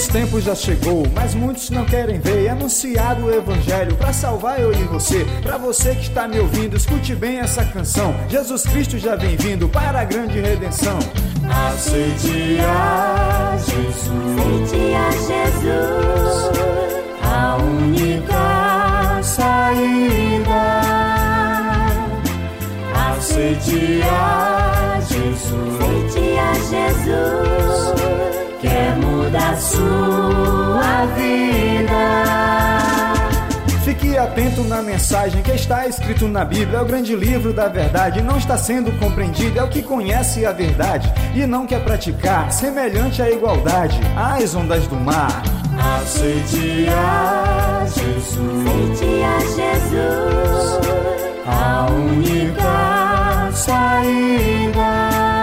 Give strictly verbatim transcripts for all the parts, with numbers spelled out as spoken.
dos tempos já chegou, mas muitos não querem ver. É anunciado o evangelho pra salvar eu e você. Pra você que está me ouvindo, escute bem essa canção. Jesus Cristo já vem vindo para a grande redenção. Aceite a Jesus, aceite a Jesus, a única saída. Aceite a Jesus, aceite a Jesus, quer mudar sua vida. Fique atento na mensagem que está escrito na Bíblia. É o grande livro da verdade, não está sendo compreendido. É o que conhece a verdade e não quer praticar, semelhante à igualdade, às ondas do mar. Aceite a Jesus, aceite a Jesus, a única saída.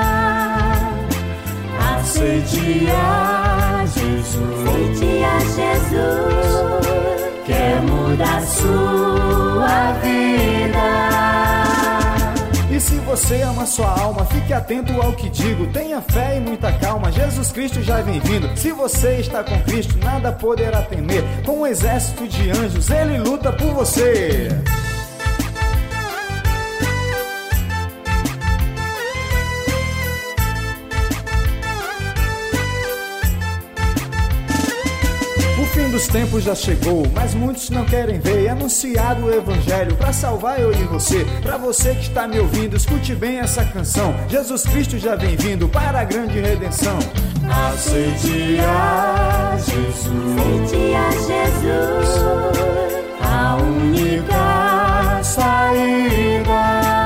Aceite a Jesus, aceite a Jesus, quer mudar sua vida. E se você ama sua alma, fique atento ao que digo. Tenha fé e muita calma, Jesus Cristo já vem vindo. Se você está com Cristo, nada poderá temer. Com um exército de anjos, Ele luta por você. O fim dos tempos já chegou, mas muitos não querem ver. É anunciado o evangelho pra salvar eu e você. Pra você que está me ouvindo, escute bem essa canção. Jesus Cristo já vem vindo para a grande redenção. Aceite a Jesus, aceite a Jesus, a única saída.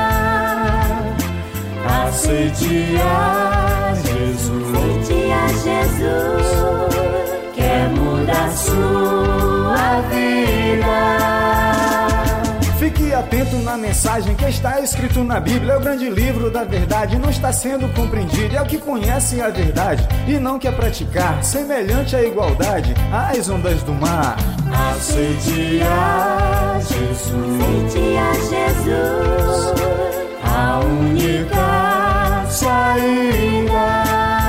Aceite a Jesus, aceite a Jesus, quer mudar sua vida. Fique atento na mensagem que está escrito na Bíblia. É o grande livro da verdade, não está sendo compreendido. É o que conhece a verdade e não quer praticar, semelhante à igualdade, às ondas do mar. Aceite a Jesus, aceite a Jesus, a única saída.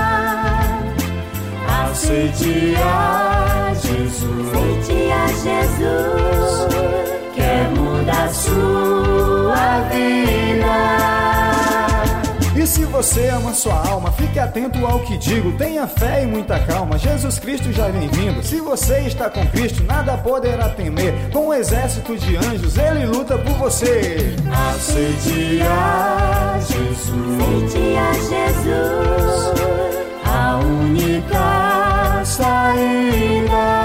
Aceite a Jesus, aceite a Jesus, quer mudar sua vida. E se você ama sua alma, fique atento ao que digo. Tenha fé e muita calma, Jesus Cristo já vem vindo. Se você está com Cristo, nada poderá temer. Com um exército de anjos, Ele luta por você. Aceite a Jesus, aceite a Jesus, a única saída.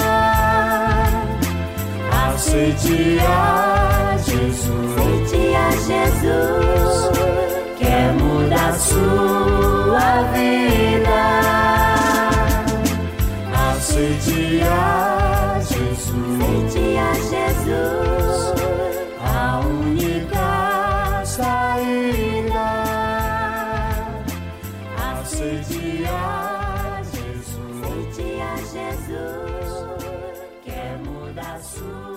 Aceite a Jesus, aceite a Jesus, quer mudar sua vida. Aceite a Jesus, aceite a Jesus, a única saída. Aceite a Jesus, aceite a Jesus, quer mudar sua vida.